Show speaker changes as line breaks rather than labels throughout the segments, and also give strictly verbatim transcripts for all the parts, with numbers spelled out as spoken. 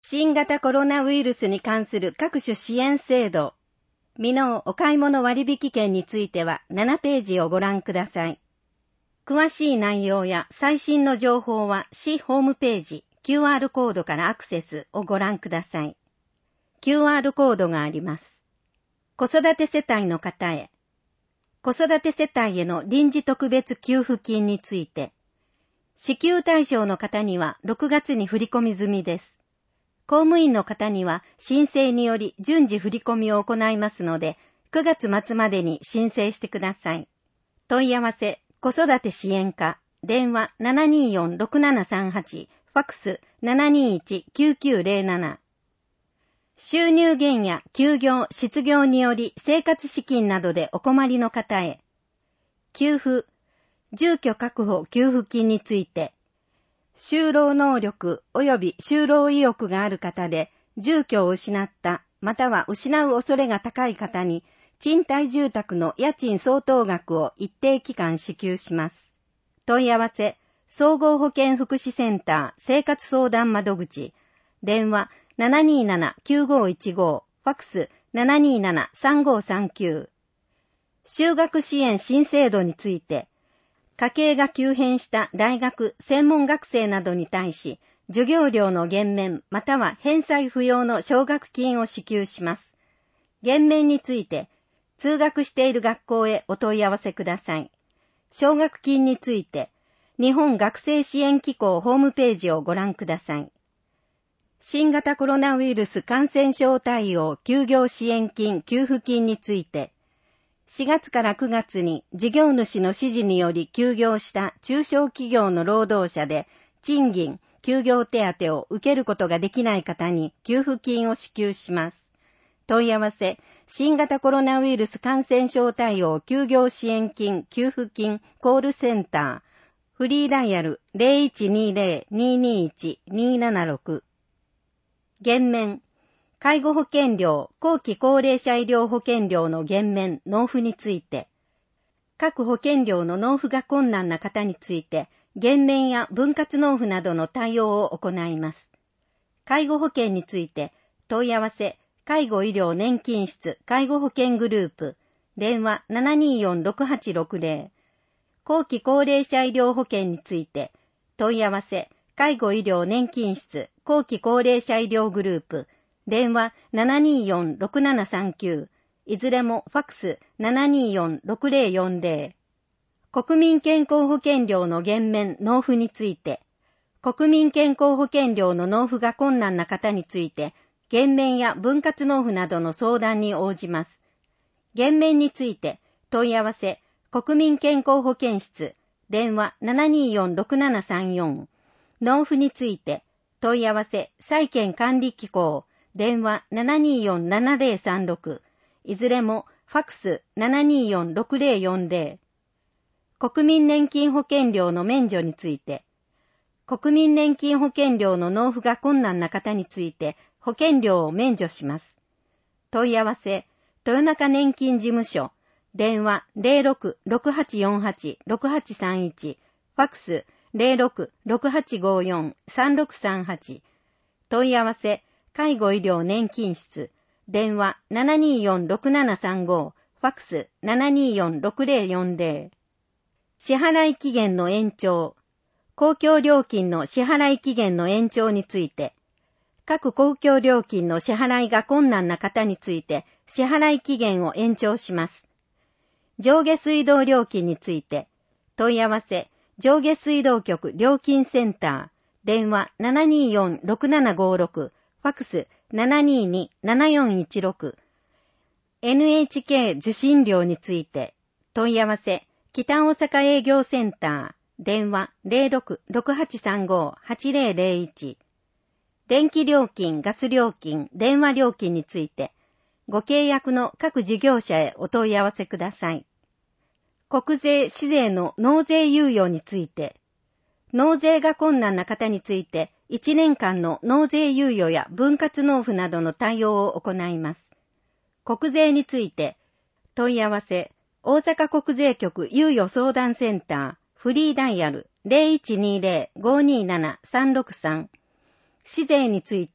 新型コロナウイルスに関する各種支援制度、未納お買い物割引券についてはななページをご覧ください。詳しい内容や最新の情報は市ホームページ キューアール コードからアクセスをご覧ください。キューアール コードがあります。子育て世帯の方へ。子育て世帯への臨時特別給付金について、支給対象の方にはろくがつに振り込み済みです。公務員の方には申請により順次振り込みを行いますので、くがつ末までに申請してください。問い合わせ、子育て支援課、電話 ななにーよんろくななさんはち、ファックス ななにーいちきゅうきゅうゼロなな。収入減や休業、失業により生活資金などでお困りの方へ。給付、住居確保給付金について、就労能力及び就労意欲がある方で、住居を失った、または失う恐れが高い方に、賃貸住宅の家賃相当額を一定期間支給します。問い合わせ、総合保健福祉センター生活相談窓口、電話 ななにーななきゅうごいちご、ファックス ななにーななさんごさんきゅう。就学支援新制度について、家計が急変した大学、専門学生などに対し、授業料の減免または返済不要の奨学金を支給します。減免について、通学している学校へお問い合わせください。奨学金について、日本学生支援機構ホームページをご覧ください。新型コロナウイルス感染症対応休業支援金給付金について、しがつからくがつに事業主の指示により休業した中小企業の労働者で賃金、休業手当を受けることができない方に給付金を支給します。問い合わせ、新型コロナウイルス感染症対応休業支援金給付金コールセンター、フリーダイヤル ゼロいちにゼロ にーにーいち にーななろく。減免。介護保険料、後期高齢者医療保険料の減免、納付について、各保険料の納付が困難な方について、減免や分割納付などの対応を行います。介護保険について、問い合わせ、介護医療年金室介護保険グループ、電話 ななにーよんろくはちろくゼロ。後期高齢者医療保険について、問い合わせ、介護医療年金室後期高齢者医療グループ、電話 ななにーよんろくななさんきゅう、いずれもファックス ななにーよんろくゼロよんゼロ。国民健康保険料の減免納付について、国民健康保険料の納付が困難な方について、減免や分割納付などの相談に応じます。減免について、問い合わせ、国民健康保険室、電話 ななにーよんろくななさんよん。納付について、問い合わせ、債権管理機構、電話 ななにーよんななゼロさんろく、いずれもファックス ななにーよんろくゼロよんゼロ。国民年金保険料の免除について、国民年金保険料の納付が困難な方について保険料を免除します。問い合わせ、豊中年金事務所、電話 ゼロろくろくはちよんはちろくはちさんいち、ファックス ゼロろくろくはちごよんさんろくさんはち、問い合わせ、介護医療年金室、電話 ななにーよんろくななさんご、ファックス ななにーよんろくゼロよんゼロ。支払い期限の延長、公共料金の支払い期限の延長について、各公共料金の支払いが困難な方について支払い期限を延長します。上下水道料金について、問い合わせ、上下水道局料金センター、電話 ななにーよんろくななごろく、ファックス ななにーにななよんいちろく。エヌエイチケー 受信料について、問い合わせ、北大阪営業センター、電話 ゼロろくろくはちさんごはちゼロゼロいち。電気料金、ガス料金、電話料金について、ご契約の各事業者へお問い合わせください。国税、市税の納税猶予について、納税が困難な方について、いちねんかんの納税猶予や分割納付などの対応を行います。国税について、問い合わせ、大阪国税局猶予相談センター、フリーダイヤル ゼロいちにゼロ ごにーなな さんろくさん。市税について、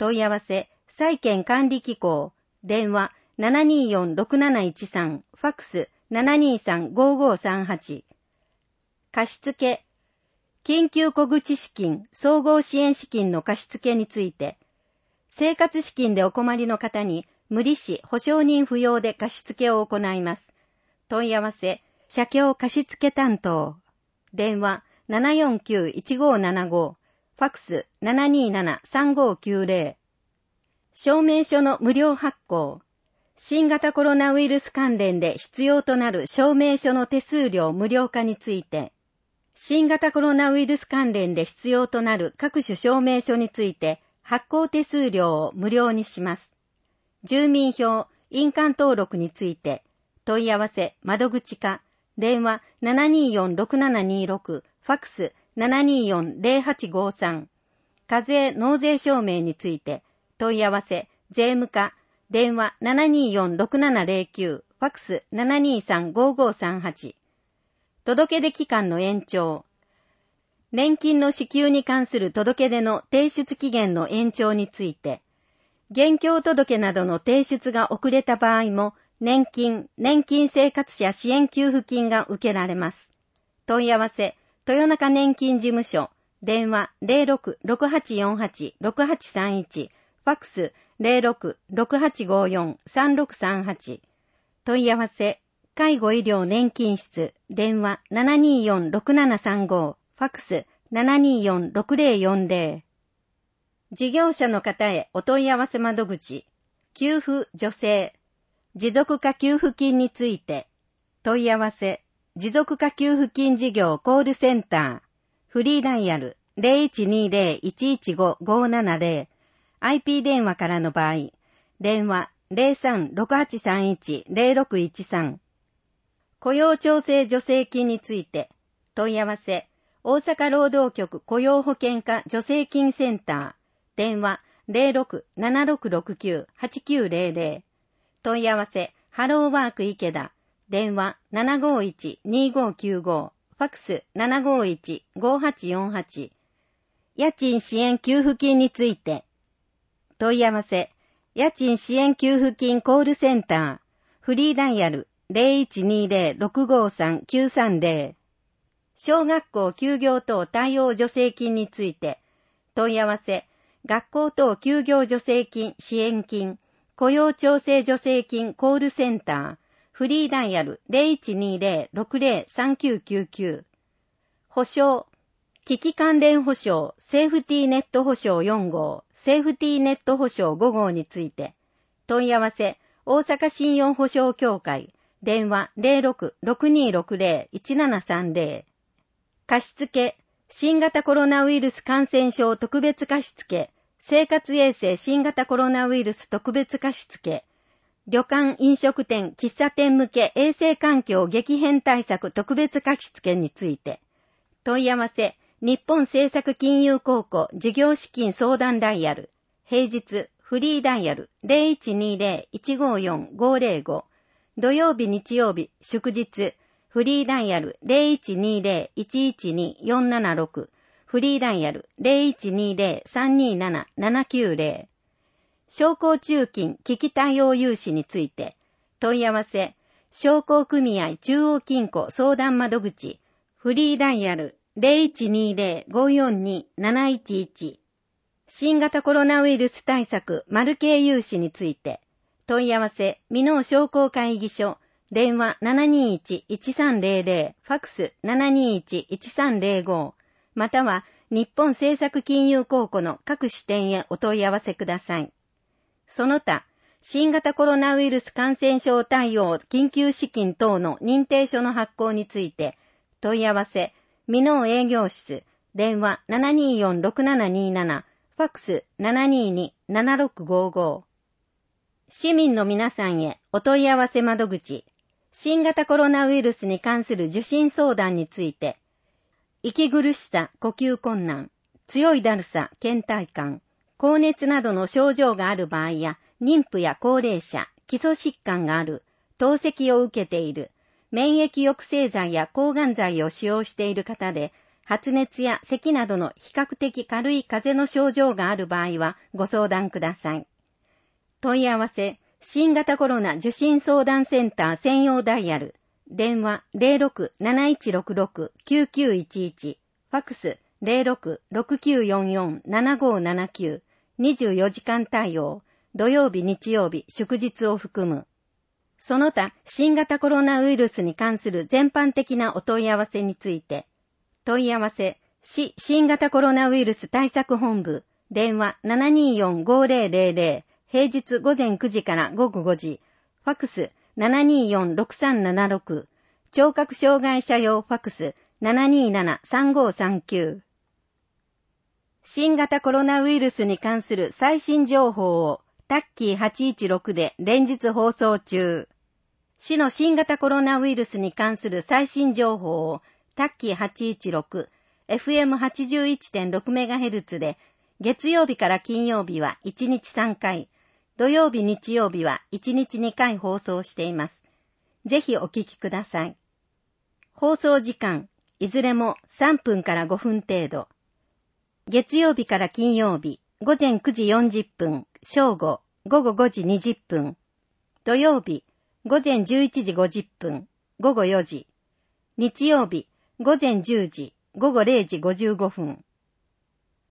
問い合わせ、債券管理機構、電話 ななにーよんろくなないちさん、ファックス ななにーさんごーごーさんはち。貸付、緊急小口資金、総合支援資金の貸付について、生活資金でお困りの方に無利子保証人不要で貸付を行います。問い合わせ、社協貸付担当、電話 ななよんきゅういちごーななご、ファックス ななにーななさんごーきゅうゼロ。証明書の無料発行。新型コロナウイルス関連で必要となる証明書の手数料無料化について、新型コロナウイルス関連で必要となる各種証明書について発行手数料を無料にします。住民票、印鑑登録について、問い合わせ、窓口課、電話 ななにーよんろくななにーろく、ファックス ななにーよんゼロはちごーさん。課税納税証明について、問い合わせ、税務課、電話 ななにーよんろくななゼロきゅう、ファックス ななにーさんごーごーさんはち。届け出期間の延長。年金の支給に関する届け出の提出期限の延長について、現況届などの提出が遅れた場合も、年金、年金生活者支援給付金が受けられます。問い合わせ、豊中年金事務所、電話 ゼロろく ろくはちよんはち ろくはちさんいち、ファックス ゼロろく ろくはちごーよん さんろくさんはち。問い合わせ、介護医療年金室、電話 ななにーよんろくななさんご、ファックス ななにーよんろくゼロよんゼロ。事業者の方へお問い合わせ窓口、給付助成、持続化給付金について、問い合わせ、持続化給付金事業コールセンター、フリーダイヤル ゼロいちにーゼロ いちいちご ごーななゼロ、アイピー 電話からの場合、電話 ゼロさんろくはちさんいち ゼロろくいちさん。雇用調整助成金について、問い合わせ、大阪労働局雇用保険課助成金センター、電話 ゼロろく ななろくろくきゅう はちきゅうゼロゼロ。問い合わせ、ハローワーク池田、電話 ななごーいち にーごーきゅうご、ファックス ななごーいち ごーはちよんはち。家賃支援給付金について、問い合わせ、家賃支援給付金コールセンター、フリーダイヤル ゼロいちにーゼロ ろくごーさん きゅうさんゼロ。小学校休業等対応助成金について、問い合わせ、学校等休業助成金支援金、雇用調整助成金コールセンター、フリーダイヤル ゼロいちにーゼロ ろくゼロ さんきゅうきゅうきゅう。保証、機器関連保証、セーフティーネット保証よんごう、セーフティーネット保証ごごうについて、問い合わせ、大阪信用保証協会、電話 ゼロろく ろくにーろくゼロ いちななさんゼロ。貸付、新型コロナウイルス感染症特別貸付、生活衛生新型コロナウイルス特別貸付、旅館飲食店喫茶店向け衛生環境激変対策特別貸付について、問い合わせ、日本政策金融公庫事業資金相談ダイヤル、平日フリーダイヤル ゼロいちにーゼロ いちごーよん ごーゼロご、土曜日日曜日祝日、フリーダイヤル ゼロいちにーゼロ いちいちに よんななろく、フリーダイヤル ゼロいちにーゼロ さんにーなな ななきゅうゼロ。商工中金危機対応融資について、問い合わせ、商工組合中央金庫相談窓口、フリーダイヤル ゼロいちにーゼロ ごーよんに なないちいち。新型コロナウイルス対策マル系融資について、問い合わせ、箕面商工会議所、電話 ななにーいち いちさんゼロゼロ、ファックス ななにーいち いちさんゼロご、または日本政策金融公庫の各支店へお問い合わせください。その他、新型コロナウイルス感染症対応緊急資金等の認定書の発行について、問い合わせ、箕面営業室、電話 ななにーよんろくななにーなな、ファックス ななにーに ななろくごーご。市民の皆さんへお問い合わせ窓口、新型コロナウイルスに関する受診相談について、息苦しさ、呼吸困難、強いだるさ、倦怠感、高熱などの症状がある場合や、妊婦や高齢者、基礎疾患がある、透析を受けている、免疫抑制剤や抗がん剤を使用している方で、 発熱や咳などの比較的軽い風邪の症状がある場合はご相談ください。問い合わせ、新型コロナ受診相談センター専用ダイヤル、電話 ゼロろく なないちろくろく きゅうきゅういちいち、ファックス ゼロろく ろくきゅうよんよん ななごななきゅう、にじゅうよじかん対応、土曜日日曜日祝日を含む。その他、新型コロナウイルスに関する全般的なお問い合わせについて、問い合わせ、市新型コロナウイルス対策本部、電話 ななにーよん ごぜろぜろぜろ、平日午前くじから午後ごじ、ファックス ななにーよん ろくさんななろく、聴覚障害者用ファックス ななにーなな さんごさんきゅう。新型コロナウイルスに関する最新情報をタッキーはちいちろくで連日放送中。市の新型コロナウイルスに関する最新情報をタッキーはちいちろく、エフエムはちじゅういってんろくメガヘルツ で月曜日から金曜日はいちにちさんかい、土曜日日曜日はいちにちにかい放送しています。ぜひお聞きください。放送時間、いずれもさんぷんからごふん程度。月曜日から金曜日、午前くじよんじゅっぷん、正午、午後ごじにじゅっぷん。土曜日、午前じゅういちじごじゅっぷん、午後よじ。日曜日、午前じゅうじ、午後れいじごじゅうごふん。